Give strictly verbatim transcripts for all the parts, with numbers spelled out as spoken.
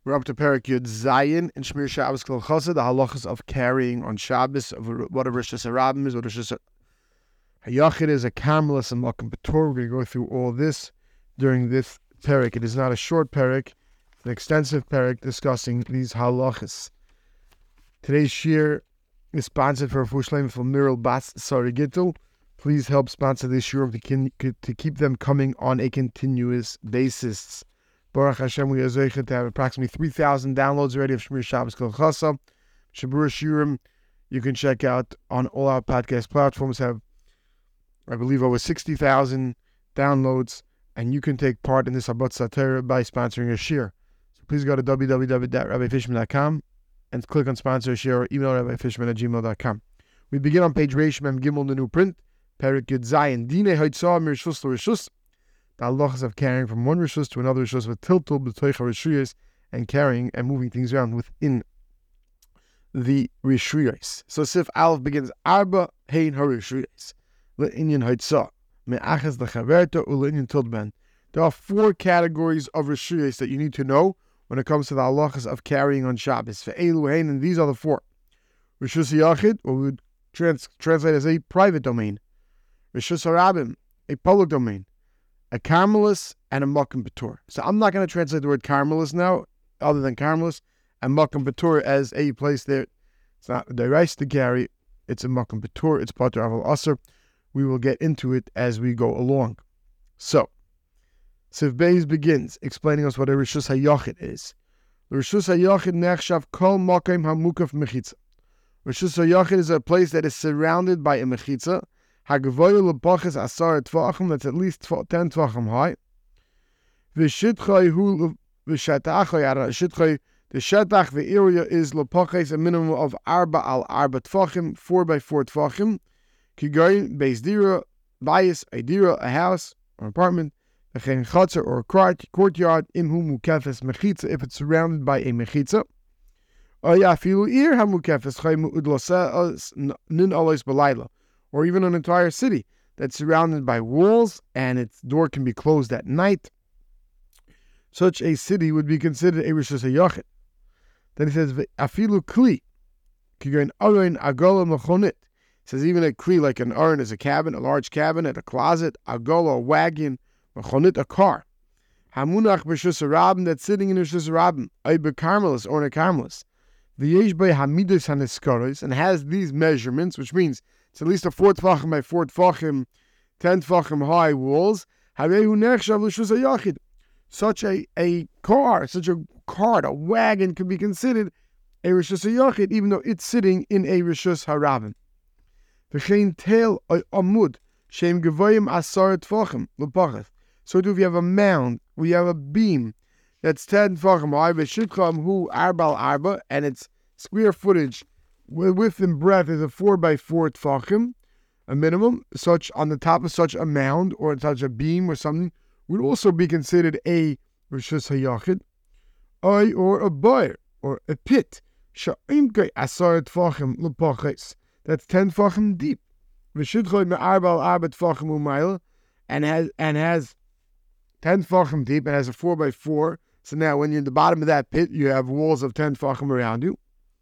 We're up to Perek Yud Zayin in Shmir Shabbos Kol Chassid, the halachas of carrying on Shabbos, of what a Rishus HaRabim is, what a Rishus HaYachid is, a Karmelis, and Malkum B'Tor. We're going to go through all this during this Perek. It is not a short Perek, it's an extensive Perek discussing these halachas. Today's shir is sponsored for a Fushleim from Miral Bas Sarigitl. Please help sponsor this shir to, to keep them coming on a continuous basis. Baruch Hashem, we are zeichet to have approximately three thousand downloads already of Shmir Shabbos Kol Chassid. Shabura Shirim, you can check out on all our podcast platforms, have, I believe, over sixty thousand downloads, and you can take part in this Abat Satera by sponsoring a shir. So please go to w w w dot rabbi fishman dot com and click on sponsor a shir, or email rabbi fishman at gmail dot com. We begin on page Reish Mem Gimel, the new print, Perek Yud Zayin, Dine Haitzah Mir Rishus L'Rishus, the halachas of carrying from one rishus to another rishus with tiltul b'toich rishuyos, and carrying and moving things around within the rishuyos. So Sif Aleph begins Arba Hein HaRishuyos Le'inyan Haitzah Me'achas L'Chaverta U'Le'inyan Tilban. There are four categories of rishuyos that you need to know when it comes to the halachas of carrying on Shabbos. Ve'elu Hein, and these are the four: Rishus HaYachid, what we would trans- translate as a private domain; Rishus HaRabim, a public domain; a Karmelis, and a Malkum B'Tor. So I'm not going to translate the word Karmelis now, other than Karmelis, and Malkum B'Tor as a place there. It's not the rice to carry, it's a Malkum B'Tor, it's Pater Aval Aser. We will get into it as we go along. So, Sif Beis begins explaining us what a Rishus HaYachid is. The Rishus HaYachid nechshav kol makom hamukaf mechitza. Rishus HaYachid is a place that is surrounded by a mechitza, Hagavoyu lepaches asar tvachim, that's at least ten tvachim high. V'shitchay hu v'shatachay ara shitchay. The shatach, the area, is lepaches a minimum of arba al arba tvachim, four by four tvachim. Kigoyin beis dira, bayis a dira, a house or apartment. V'chein chatzer or a court, courtyard. Imhu mukefes mechitza, if it's surrounded by a mechitza. Oya afilu ir hamukefes chay mu'udlosa nin alois balayla. Or even an entire city that's surrounded by walls and its door can be closed at night. Such a city would be considered a Rishus HaYachid. Then he says, Afilu Kli, Kigain Aron Agola Mechonit. Says even a Kli, like an Aron, is a cabin, a large cabinet, a closet, Agola, a wagon, Mechonit, a car. Hamunach Rishus HaRabim, that's sitting in Rishus HaRabim, Eibe Karmelis, or in a Karmelis. V'yesh Bei Hamidus HaNeskaros, and has these measurements, which means it's at least a four tvachim by four tvachim, ten tvachim high walls. Such a, a car, such a cart, a wagon could be considered a Rishus HaYachid, even though it's sitting in a Rishus HaRabim. V'chein tel amud shem gevayim asar tvachim lepachas. So if you have a mound, we have a beam that's ten tvachim high, v'shitcham hu arbal arba, and its square footage width and breadth is a four by four tfachim, a minimum. Such on the top of such a mound or such a beam or something would also be considered a Rishus HaYachid, or a boir or a pit. Sha'imkei asar tfachim l'pachis. That's ten tfachim deep. V'shidchoi me'arbal arba tfachim u'mayla, and has and has ten tfachim deep and has a four by four. So now, when you're in the bottom of that pit, you have walls of ten tfachim around you.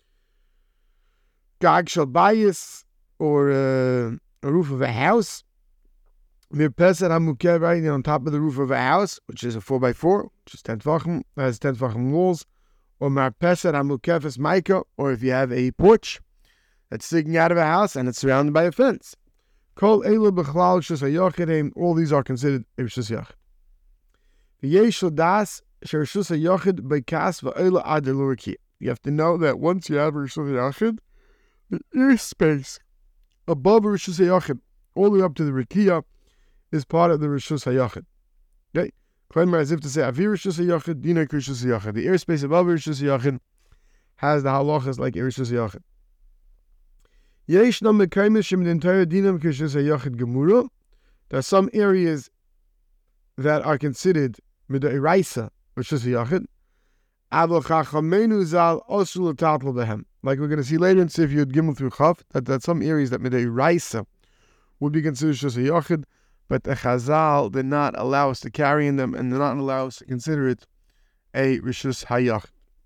Gag shel bayis, or uh, a roof of a house. Mirpeset hamukev, right on top of the roof of a house, which is a four by four, which is ten tvachim, has ten tvachim walls. Or marpeset hamukefes maika, or if you have a porch that's sticking out of a house and it's surrounded by a fence. Kol elu b'chlal Rishus HaYachid, all these are considered a Rishus HaYachid. V'yesh das she Rishus HaYachid b'kas v'oila ad l'urki. You have to know that once you have Rishus HaYachid, the airspace above Rishus HaYachid, all the way up to the Rikiya, is part of the Rishus HaYachid. Okay? Klaimer, as if to say, Avir Rishus HaYachid, Dinak Rishus HaYachid. The airspace above Rishus HaYachid has the halachas like Rishus HaYachid. Yesh nam mekaymish im entire dinam Rishus HaYachid gemura. There are some areas that are considered mid'oraisa Rishus HaYachid. Avol chachamenu zal osul l'tatl behem. Like we're going to see later in Sif Yud Gimel through Chaf, that, that some areas that mid'oraisa would be considered Rishus HaYachid, but the Chazal did not allow us to carry in them and did not allow us to consider it a Rishus HaYachid.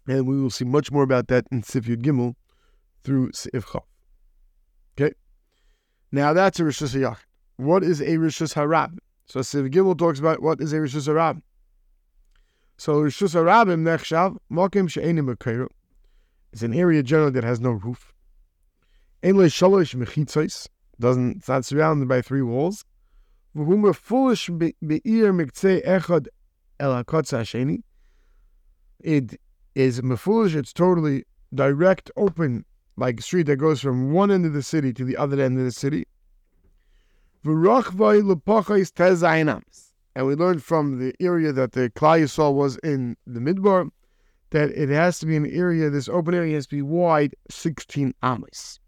And we will see much more about that in Sif Yud Gimel through Sif Chav. Okay? Now that's a Rishus HaYachid. What is a Rishus HaRabim? So Sif Gimel talks about what is a Rishus HaRabim. So Rishus HaRabim nechshav makim she'enim b'keiru. It's an area generally that has no roof. Ein le shalosh mechitzos, doesn't, it's not surrounded by three walls. V'hu mefulish be'ir miktzei echad el hakotz hasheni. It is mefulish, it's totally direct, open, like a street that goes from one end of the city to the other end of the city. V'rachvai lepachais tezayin amos. And we learned from the area that the Klal Yisrael was in the Midbar that it has to be an area, this open area has to be wide sixteen amos.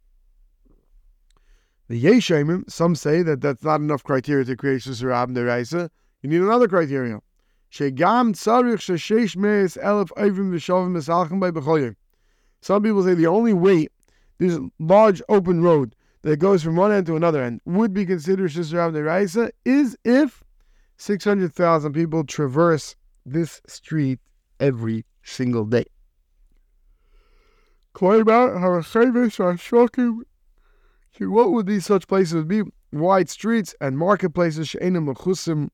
The Yeshayim, some say that that's not enough criteria to create Rishus HaRabim D'Oraisa. You need another criteria. Shegam tzarich sheshesh meis elef avrim v'shavim v'salchem by b'choyer. Some people say the only way this large open road that goes from one end to another end would be considered Rishus HaRabim D'Oraisa is if six hundred thousand people traverse this street every single day. What would these such places be? Wide streets and marketplaces that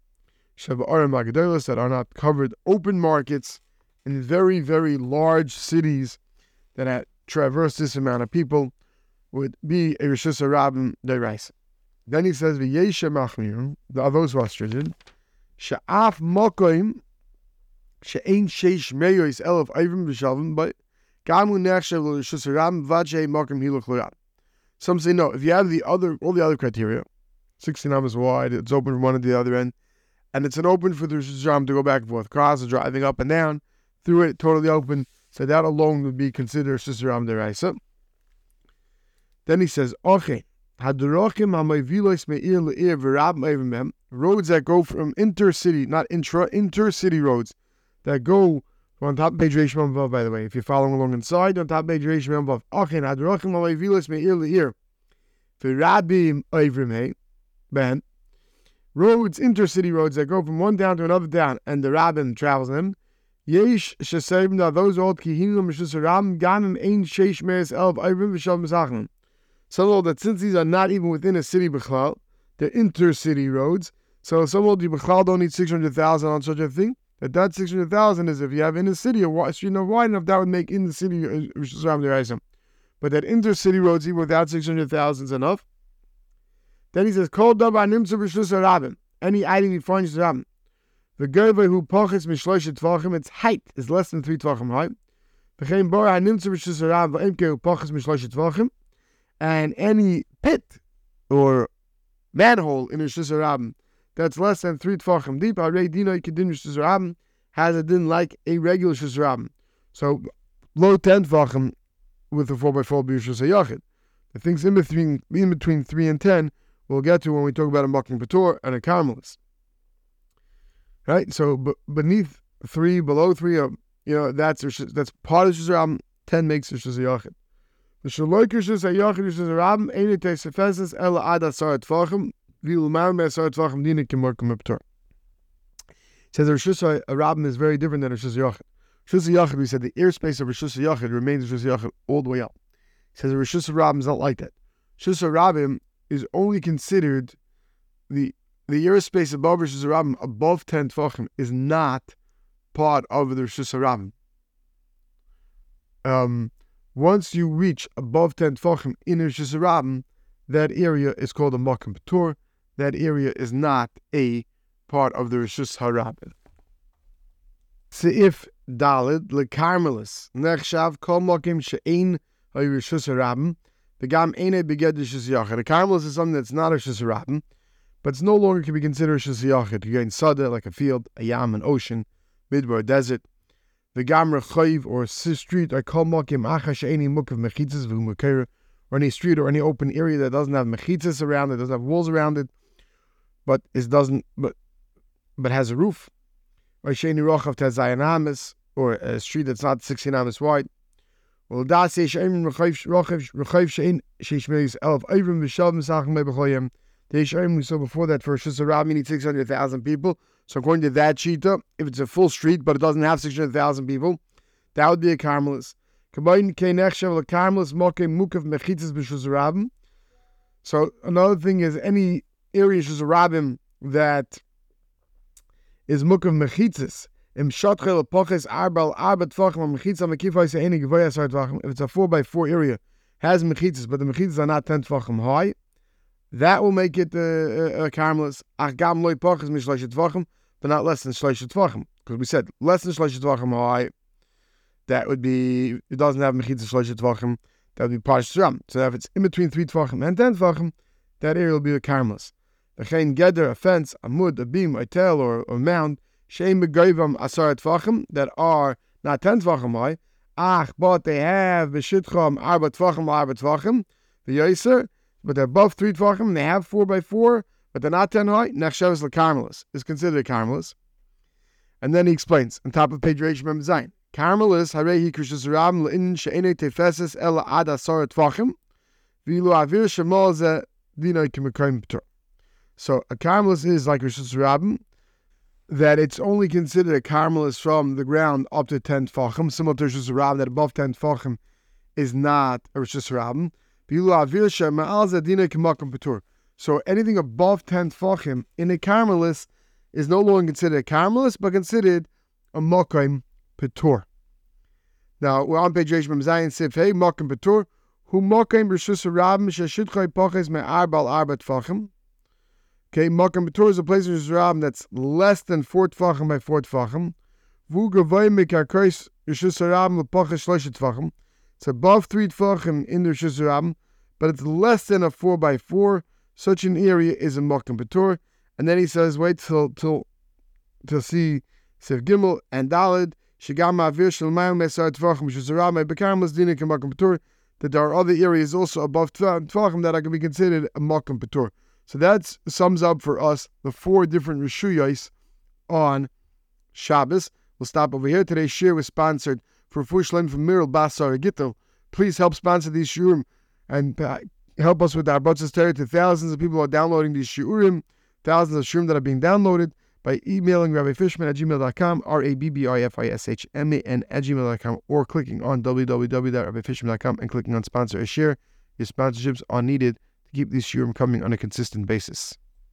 are not covered, open markets in very, very large cities that have traversed this amount of people would be a Rishus HaRabim D'Oraisa. Then he says, "V'yesha machmirim." There are those who are stringent. She'af mokoim she'ein sheish meyois elef avrim v'shavim, but gamu nechshav l'Rishus HaRabim v'adshei mokim hilach l'rab. Some say no. If you have the other, all the other criteria, sixteen amos wide, it's open from one to the other end, and it's an open for the Rishus HaRabim to go back and forth. Cars are driving up and down through it, totally open. So that alone would be considered Rishus HaRabim D'Oraisa. Then he says, "Okay, hadrachim hamayvilos me'ir le'ir v'rabim avim mem." Roads that go from intercity, not intra, intercity roads that go on top of page Reish Mem Vav, by the way. If you're following along inside, on top of page Reish Mem Vav. Okay, hadrachim hamayvilos me'ir le'ir v'rabim avim mem. Roads, intercity roads that go from one town to another town, and the rabbin travels them. Yesh shesayim da those old kihinum Rishus HaRabim ganim ein sheish meis elf avim v'shav mesachim. Some hold that since these are not even within a city b'chlal, they're intercity roads. So some hold you b'chlal don't need six hundred thousand on such a thing. That that six hundred thousand is if you have in a city a street not wide enough, that would make in the city Rishus HaRabim D'Oraisa. But that intercity roads even without six hundred thousand is enough. Then he says, "Kol davar nimtzu Rishus HaRabim." Any item you find Rishus HaRabim. The gerva who pochets mishlosh tvachim, its height is less than three tvachim high. V'chein bar hanimtzu Rishus HaRabim v'imke who pochets mishlosh tvachim. And any pit or manhole in Rishus HaRabim that's less than three tvachim deep, Arei Dino Kedin Rishus HaRabim has a din like a regular Rishus HaRabim. So low ten tvachim with a four by four be Rishus HaYachid. The things in between in between three and ten we'll get to when we talk about a Makom Patur and a Carmelis. Right? So b- beneath three, below three, uh, you know, that's that's part of Rishus HaRabim. Ten makes Rishus HaYachid. The shaloik Rishus HaYachid Rishus HaRabim eine teisefeses ela ad asar tvachim v'il man be'asar tvachim dina k'Makom Patur. It says Rishus HaRabim is very different than Rishus HaYachid. Rishus HaYachid, we said the airspace of Rishus HaYachid remains Rishus HaYachid all the way up. It says Rishus HaRabim is not like that. Rishus HaRabim is only considered the the airspace above Rishus HaRabim, above ten tvachim, is not part of the Rishus HaRabim. Um, once you reach above ten tvachim in Rishus HaRabim, that area is called a Makom Patur. That area is not a part of the Rishus HaRabim. Seif Dalid leKarmelis nechshav kol makim she'ein Rishus HaRabim v'gam eine beged Rishus HaYachid. A Carmelis is something that's not a Rishus HaRabim, but it's no longer can be considered Rishus HaYachid. You gain Sada, like a field, a yam, an ocean, midbar, a desert. The gam rechayiv or street, I call makim acha she'eni mukav mechitzas v'umakera, or any street or any open area that doesn't have mechitzas around it, doesn't have walls around it, but it doesn't, but but has a roof. Or she'eni rochav tezayin ames, or a street that's not sixteen ames wide. Well, da say she'eni rechayiv rechayiv she'en she'ishmeis elf avrim v'shav mesachim be'b'choyim. The Yisharim we saw before that for Rishus HaRabim you need six hundred thousand people. So according to that shita, if it's a full street but it doesn't have six hundred thousand people, That would be a Carmelis. Combined K Nechshav a Carmelis Moke Mukav Mechitzas B'Shus Rabim. So another thing is any area Shus Rabim that is Mukav Mechitzas. Im Shotchel Poches Arbal Arbat Tvachim Mechitza Mekifai Se'eni Gevaya Sar Tvachim. If it's a four by four area, has Mechitzas, but the Mechitzas are not ten Tvachim high, that will make it uh, a, a Carmelis. Ach Gam Loi Poches Mishlesh Tvachim, but not less than Shlesh Tvachim. Because we said less than Shlesh Tvachim high, that would be, it doesn't have Mechitzas Shlesh Tvachim, that would be Parshas Ram. So if it's in between three Tvachim and ten Tvachim, that area will be a Carmelis. The Chain Geder, a fence, a mud, a beam, a tail, or a mound, Shein Begoivam Asar Tvachim, that are not ten Tvachim high, Ach, but they have B'Shitcham Arba Tvachim Arba Tvachim, the Yoser, but they're above three Tvachim, they have four by four, but they're not ten high, Nechshavas LaKarmelis is considered a Carmelis. And then he explains, on top of page Reish Mem Zayin, Carmelis, Harehi Krishus Rabim, L'in She'ene Tefeses Ela Ad Asar Tvachim, V'ilu Avir Shemol Ze Dinoi K'Mekayim P'tur. So a Carmelis is like Krishus Rabim, that it's only considered a Carmelis from the ground up to ten Tfachim, similar to Rishus Rabim, that above ten Tfachim is not a Rishus Rabim. So anything above ten Tfachim in a Carmelis is no longer considered a Carmelis, but considered a Mokaim Petur. Now, we're on page Reish Mem Zayin, Sif Hey, Mokaim Petur, Hu Mokaim Rishus Rabim, Sheshitchai Poches Me Arbal Arba Tfachim. Okay, Mokaim Petur is a place in Rishus that's less than four Tfachim by four Tfachim. Vu Gavai Mekarkais Rishus Rabim Lepoches Shlosh Tfachim. It's above three Tfachim in the Rishus Rabim, but it's less than a four by four. Such an area is a Mokaim Petur. And then he says, wait till till till see Sif Gimel and Dalid. Shigam Avir Shalmayim Mesar Tfachim Rishus Rabim Bekarmelis Dinik and Mokaim Petur. That there are other areas also above Tfachim that are going to be considered a Mokaim Petur. So that sums up for us the four different Rishuyos on Shabbos. We'll stop over here. Today's shir was sponsored for Fushlein from Mirel Basar Gittel. Please help sponsor these shiurim and uh, help us with our Arbatzos Torah to thousands of people who are downloading these shiurim, thousands of shiurim that are being downloaded by emailing Rabbi Fishman at gmail dot com, R A B B I F I S H M A N at gmail dot com, or clicking on w w w dot rabbi fishman dot com and clicking on sponsor a shir. Your sponsorships are needed to keep these shiurim coming on a consistent basis.